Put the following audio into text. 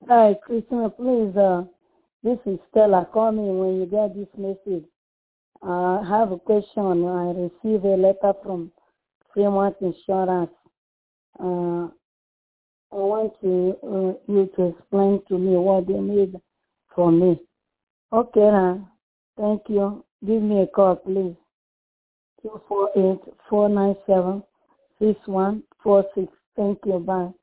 Hi, Christina, please. This is Stella. Call me when you get this message. I have a question. I received a letter from Fremont Insurance. Uh, I want you to explain to me what they need from me. Okay, now. Thank you. Give me a call, please. 248-497-6146. Thank you. Bye.